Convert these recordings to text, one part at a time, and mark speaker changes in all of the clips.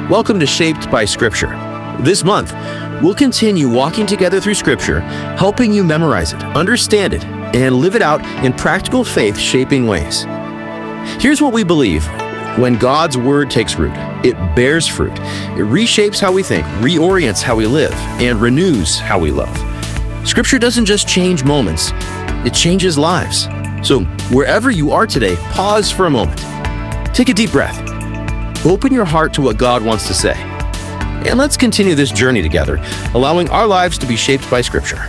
Speaker 1: Welcome to Shaped by Scripture. This month, we'll continue walking together through Scripture, helping you memorize it, understand it, and live it out in practical faith-shaping ways. Here's what we believe. When God's Word takes root, it bears fruit. It reshapes how we think, reorients how we live, and renews how we love. Scripture doesn't just change moments, it changes lives. So wherever you are today, pause for a moment. Take a deep breath. Open your heart to what God wants to say. And let's continue this journey together, allowing our lives to be shaped by Scripture.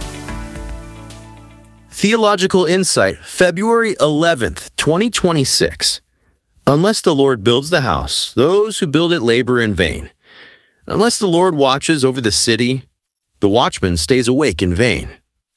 Speaker 1: Theological Insight, February 11th, 2026. Unless the Lord builds the house, those who build it labor in vain. Unless the Lord watches over the city, the watchman stays awake in vain.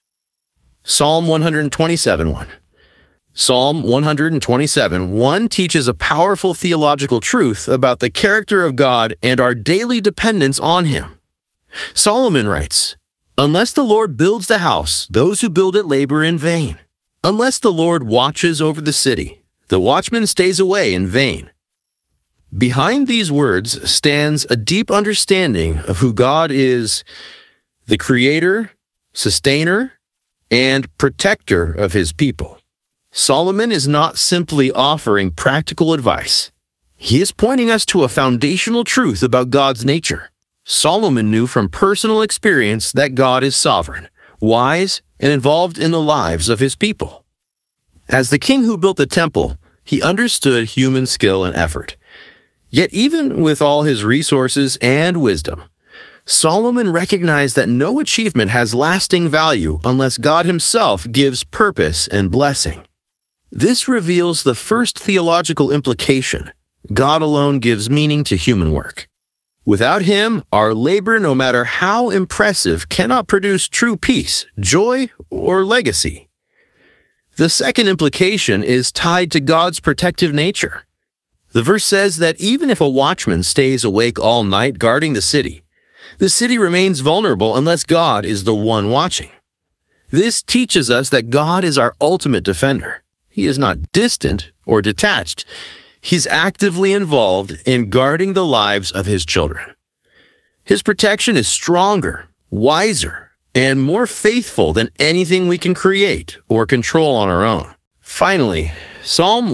Speaker 1: Psalm 127:1. Psalm 127:1 teaches a powerful theological truth about the character of God and our daily dependence on Him. Solomon writes, "Unless the Lord builds the house, those who build it labor in vain. Unless the Lord watches over the city, the watchman stays away in vain." Behind these words stands a deep understanding of who God is, the creator, sustainer, and protector of His people. Solomon is not simply offering practical advice. He is pointing us to a foundational truth about God's nature. Solomon knew from personal experience that God is sovereign, wise, and involved in the lives of His people. As the king who built the temple, he understood human skill and effort. Yet even with all his resources and wisdom, Solomon recognized that no achievement has lasting value unless God Himself gives purpose and blessing. This reveals the first theological implication. God alone gives meaning to human work. Without Him, our labor, no matter how impressive, cannot produce true peace, joy, or legacy. The second implication is tied to God's protective nature. The verse says that even if a watchman stays awake all night guarding the city remains vulnerable unless God is the one watching. This teaches us that God is our ultimate defender. He is not distant or detached. He's actively involved in guarding the lives of His children. His protection is stronger, wiser, and more faithful than anything we can create or control on our own. Finally, Psalm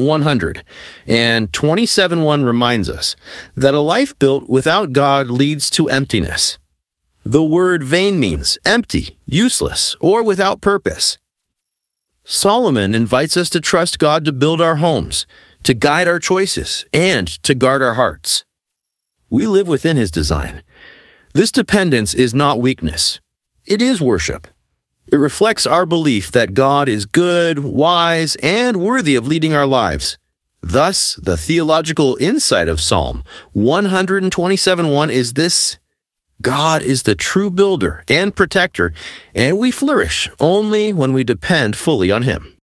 Speaker 1: 127:1 reminds us that a life built without God leads to emptiness. The word vain means empty, useless, or without purpose. Solomon invites us to trust God to build our homes, to guide our choices, and to guard our hearts. We live within His design. This dependence is not weakness. It is worship. It reflects our belief that God is good, wise, and worthy of leading our lives. Thus, the theological insight of Psalm 127:1 is this: God is the true builder and protector, and we flourish only when we depend fully on Him.